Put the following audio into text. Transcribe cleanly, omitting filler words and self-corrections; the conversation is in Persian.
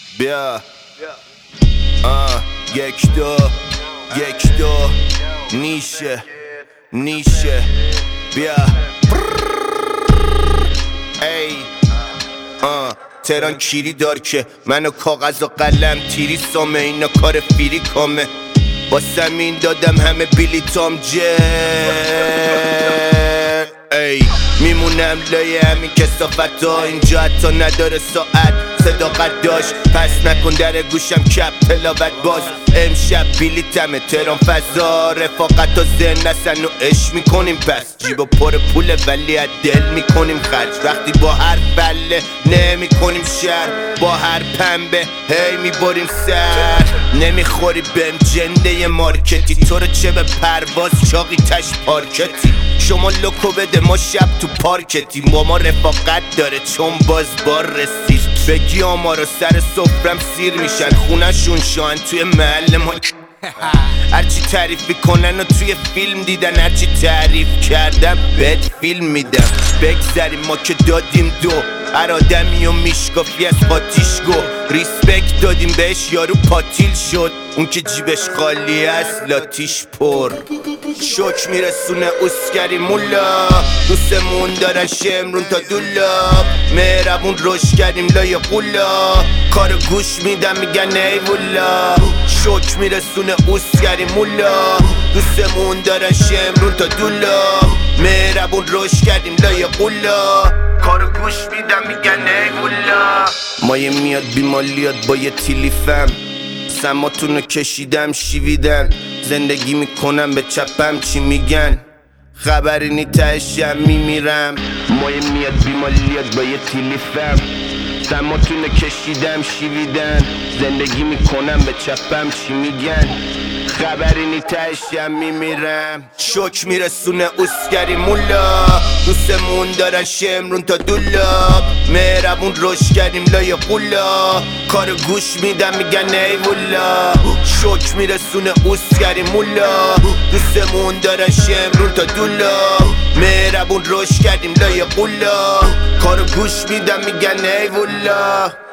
بیا یک دو نیشه بیا ای تهران کیری دار که منو کاغذ و قلم تیری سامه، اینا کار فیری کامه، واسم این دادم همه بلیتام ای میمونم لای همین کثافت ها، اینجا حتی نداره ساعت صداقت داشت، پس نکن در گوشم کپ تلاوت باز، امشب بلیتمه تهران فضا، رفاقت و ذهن نسن و عشق میکنیم، پس جیب و پر پوله ولی از دل میکنیم خرج، وقتی با هر بله نمیکنیم شر، با هر پنبه هی میبریم سر، نمیخوری بهم جنده مارکتی، تو رو چه به پرواز چاقی تش پارکتی، شما لوکو بده ما شب تو پارکتی، با ما رفاقت داره چون باز بار رسید، بگی ما رو سر سفرم سیر میشن، خونشون شان توی محل ما هرچی تعریف میکنن و توی فیلم دیدن، هرچی تعریف کردم بهت فیلم میدم، بگذاریم ما که دادیم دو، هر آدمی و میشکافی از قاتیش گو، ریسپکت دادیم بهش یارو پاتیل شد، اون که جیبش خالی است لاتیش پر، شوک میرسونه اسکری مولا، دوستمون دارن شمرون تا دولاب، مهربون روش کردیم لای قولا، کارو گوش میدم میگن ای ولا، شوک میرسونه اسکری مولا، دوستمون دارن شمرون تا دولاب، مهربون روش کردیم لای قولا، کارو گوش میدم میگن ای ولا، مایه میاد بیمالیات با یه تیلیفم، سماتونو کشیدم شیویدن، زندگی میکنم به چپم چی میگن، خبری نی تهشم میمیرم، مایه میاد بیمالیات با یه تیلیفم، سماتونو کشیدم شیویدن، زندگی میکنم به چپم چی میگن، خبری نی تهشم میمیرم، شوک میرسونه اسکری مولا، دوستمون دارن شمرون تا دولاب، مهربون روش کردیم لای قولا، کارو گوش میدم میگن ای ولا، شوک میرسونه اسکری مولا، دوستمون دارن شمرون تا دولاب، مهربون روش کردیم لای قولا، کارو گوش میدم میگن ای ولا.